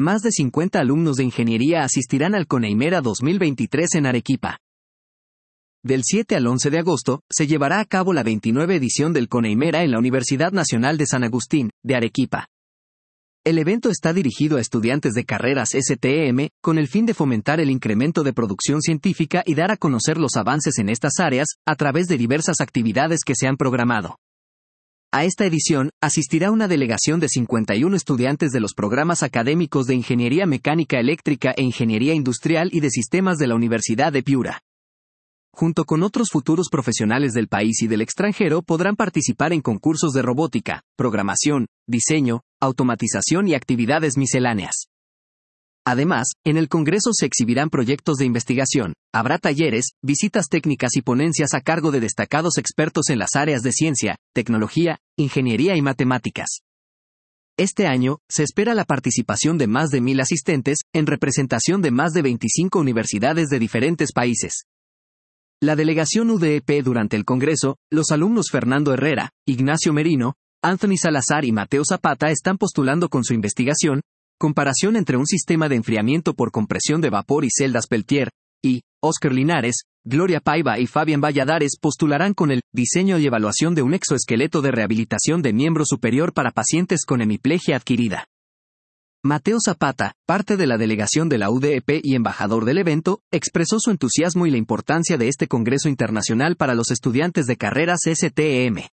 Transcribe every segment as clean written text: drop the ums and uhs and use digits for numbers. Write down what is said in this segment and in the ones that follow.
más de 50 alumnos de ingeniería asistirán al Coneimera 2023 en Arequipa. Del 7 al 11 de agosto, se llevará a cabo la 29 edición del Coneimera en la Universidad Nacional de San Agustín, de Arequipa. El evento está dirigido a estudiantes de carreras STEM, con el fin de fomentar el incremento de producción científica y dar a conocer los avances en estas áreas, a través de diversas actividades que se han programado. A esta edición, asistirá una delegación de 51 estudiantes de los programas académicos de Ingeniería Mecánica Eléctrica e Ingeniería Industrial y de Sistemas de la Universidad de Piura. Junto con otros futuros profesionales del país y del extranjero podrán participar en concursos de robótica, programación, diseño, automatización y actividades misceláneas. Además, en el Congreso se exhibirán proyectos de investigación, habrá talleres, visitas técnicas y ponencias a cargo de destacados expertos en las áreas de ciencia, tecnología, ingeniería y matemáticas. Este año, se espera la participación de más de 1,000 asistentes, en representación de más de 25 universidades de diferentes países. La delegación UDEP durante el Congreso, los alumnos Fernando Herrera, Ignacio Merino, Anthony Salazar y Mateo Zapata están postulando con su investigación, comparación entre un sistema de enfriamiento por compresión de vapor y celdas Peltier, y Óscar Linares, Gloria Paiva y Fabián Valladares postularán con el diseño y evaluación de un exoesqueleto de rehabilitación de miembro superior para pacientes con hemiplegia adquirida. Mateo Zapata, parte de la delegación de la UDEP y embajador del evento, expresó su entusiasmo y la importancia de este Congreso Internacional para los estudiantes de carreras STEM.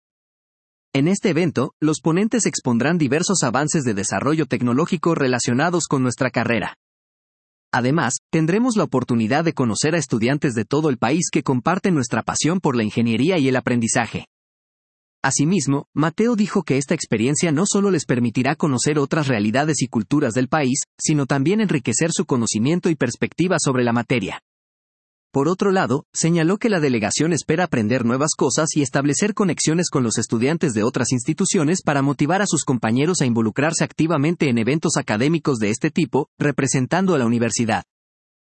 En este evento, los ponentes expondrán diversos avances de desarrollo tecnológico relacionados con nuestra carrera. Además, tendremos la oportunidad de conocer a estudiantes de todo el país que comparten nuestra pasión por la ingeniería y el aprendizaje. Asimismo, Mateo dijo que esta experiencia no solo les permitirá conocer otras realidades y culturas del país, sino también enriquecer su conocimiento y perspectiva sobre la materia. Por otro lado, señaló que la delegación espera aprender nuevas cosas y establecer conexiones con los estudiantes de otras instituciones para motivar a sus compañeros a involucrarse activamente en eventos académicos de este tipo, representando a la universidad.